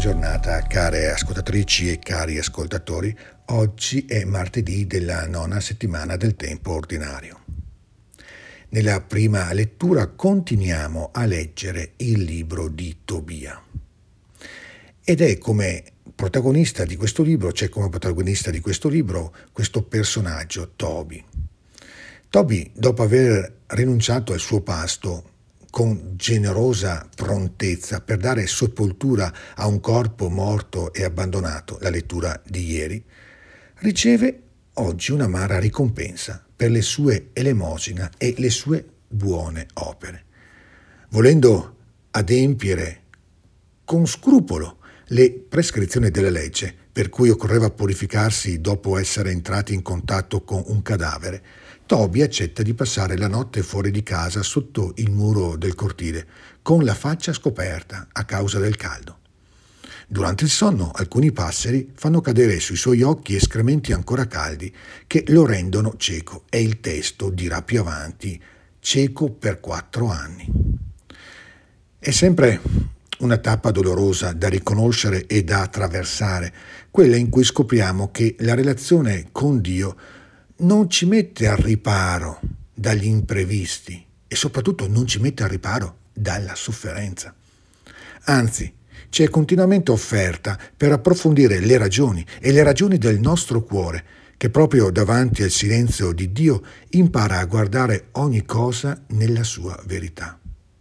giornata, care ascoltatrici e cari ascoltatori. Oggi è martedì della 9ª settimana del tempo ordinario. Nella prima lettura continuiamo a leggere il libro di Tobia. Ed è come protagonista di questo libro, questo personaggio, Tobi. Tobi, dopo aver rinunciato al suo pasto con generosa prontezza per dare sepoltura a un corpo morto e abbandonato, la lettura di ieri, riceve oggi un'amara ricompensa per le sue elemosina e le sue buone opere. Volendo adempiere con scrupolo le prescrizioni della legge, per cui occorreva purificarsi dopo essere entrati in contatto con un cadavere, Tobi accetta di passare la notte fuori di casa sotto il muro del cortile, con la faccia scoperta a causa del caldo. Durante il sonno alcuni passeri fanno cadere sui suoi occhi escrementi ancora caldi che lo rendono cieco, e il testo dirà più avanti: cieco per 4 anni. È sempre una tappa dolorosa da riconoscere e da attraversare, quella in cui scopriamo che la relazione con Dio non ci mette al riparo dagli imprevisti e soprattutto non ci mette al riparo dalla sofferenza. Anzi, ci è continuamente offerta per approfondire le ragioni del nostro cuore, che proprio davanti al silenzio di Dio impara a guardare ogni cosa nella sua verità.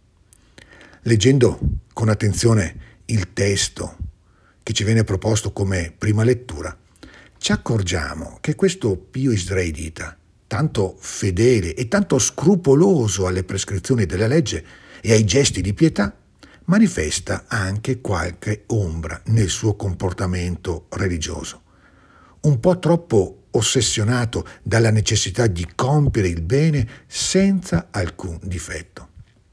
Leggendo con attenzione il testo che ci viene proposto come prima lettura, ci accorgiamo che questo pio israelita, tanto fedele e tanto scrupoloso alle prescrizioni della legge e ai gesti di pietà, manifesta anche qualche ombra nel suo comportamento religioso, un po' troppo ossessionato dalla necessità di compiere il bene senza alcun difetto.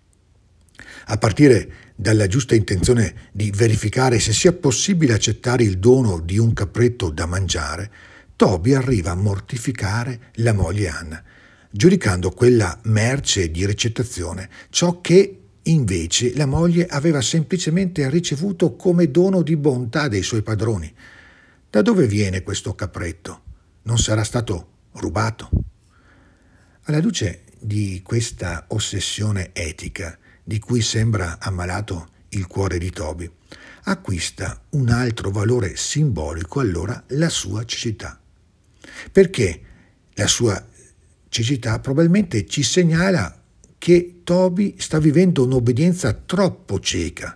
A partire dalla giusta intenzione di verificare se sia possibile accettare il dono di un capretto da mangiare, Tobi arriva a mortificare la moglie Anna, giudicando quella merce di ricettazione ciò che invece la moglie aveva semplicemente ricevuto come dono di bontà dei suoi padroni. Da dove viene questo capretto? Non sarà stato rubato? Alla luce di questa ossessione etica, di cui sembra ammalato il cuore di Tobi, acquista un altro valore simbolico allora la sua cecità. Perché la sua cecità probabilmente ci segnala che Tobi sta vivendo un'obbedienza troppo cieca.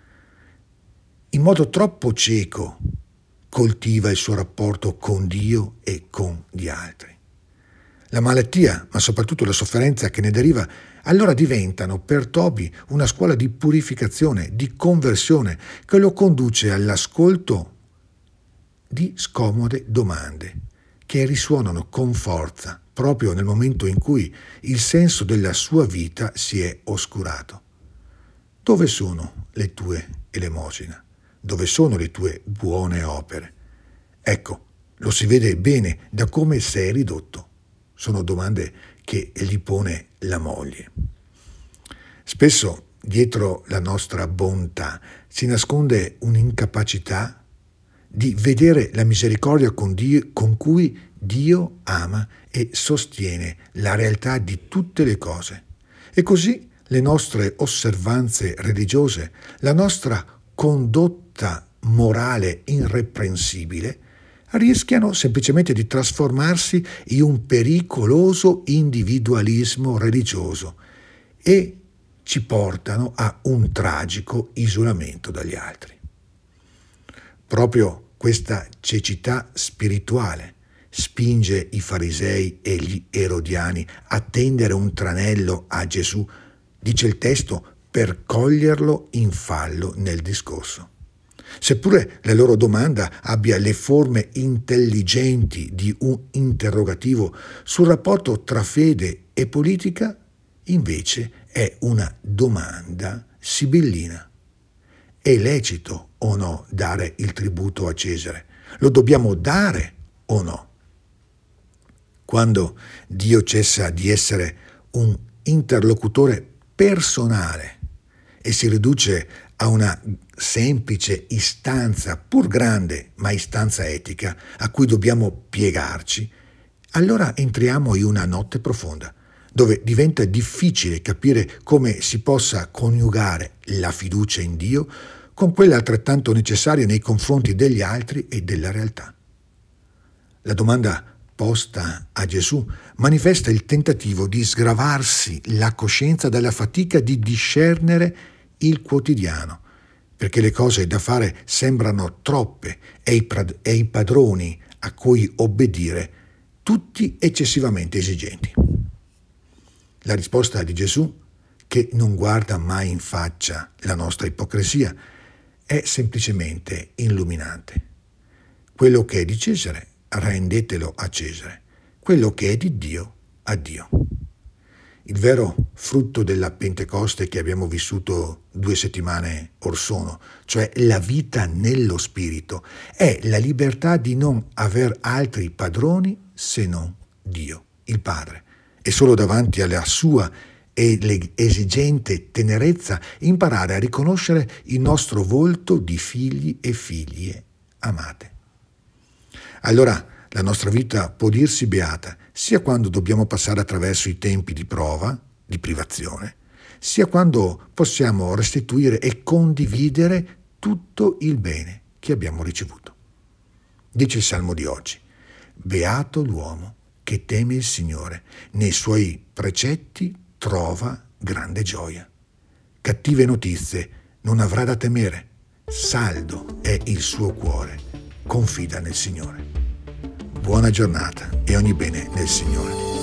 In modo troppo cieco coltiva il suo rapporto con Dio e con gli altri. La malattia, ma soprattutto la sofferenza che ne deriva, allora diventano per Tobi una scuola di purificazione, di conversione, che lo conduce all'ascolto di scomode domande, che risuonano con forza proprio nel momento in cui il senso della sua vita si è oscurato. Dove sono le tue elemosina? Dove sono le tue buone opere? Ecco, lo si vede bene da come sei ridotto. Sono domande che gli pone la moglie. Spesso dietro la nostra bontà si nasconde un'incapacità di vedere la misericordia con cui Dio ama e sostiene la realtà di tutte le cose. E così le nostre osservanze religiose, la nostra condotta morale irreprensibile, rischiano semplicemente di trasformarsi in un pericoloso individualismo religioso e ci portano a un tragico isolamento dagli altri. Proprio questa cecità spirituale spinge i farisei e gli erodiani a tendere un tranello a Gesù, dice il testo, per coglierlo in fallo nel discorso. Seppure la loro domanda abbia le forme intelligenti di un interrogativo sul rapporto tra fede e politica, invece è una domanda sibillina. È lecito o no dare il tributo a Cesare? Lo dobbiamo dare o no? Quando Dio cessa di essere un interlocutore personale e si riduce a una semplice istanza, pur grande, ma istanza etica, a cui dobbiamo piegarci, allora entriamo in una notte profonda, dove diventa difficile capire come si possa coniugare la fiducia in Dio con quella altrettanto necessaria nei confronti degli altri e della realtà. La domanda posta a Gesù manifesta il tentativo di sgravarsi la coscienza dalla fatica di discernere il quotidiano, perché le cose da fare sembrano troppe e i padroni a cui obbedire tutti eccessivamente esigenti. La risposta di Gesù, che non guarda mai in faccia la nostra ipocrisia, è semplicemente illuminante. Quello che è di Cesare, rendetelo a Cesare. Quello che è di Dio, a Dio. Il vero frutto della Pentecoste che abbiamo vissuto 2 settimane or sono, cioè la vita nello Spirito, è la libertà di non aver altri padroni se non Dio, il Padre. E solo davanti alla sua esigente tenerezza imparare a riconoscere il nostro volto di figli e figlie amate. Allora la nostra vita può dirsi beata, sia quando dobbiamo passare attraverso i tempi di prova, di privazione, sia quando possiamo restituire e condividere tutto il bene che abbiamo ricevuto. Dice il Salmo di oggi: beato l'uomo che teme il Signore, nei suoi precetti trova grande gioia. Cattive notizie non avrà da temere, saldo è il suo cuore, confida nel Signore. Buona giornata e ogni bene nel Signore.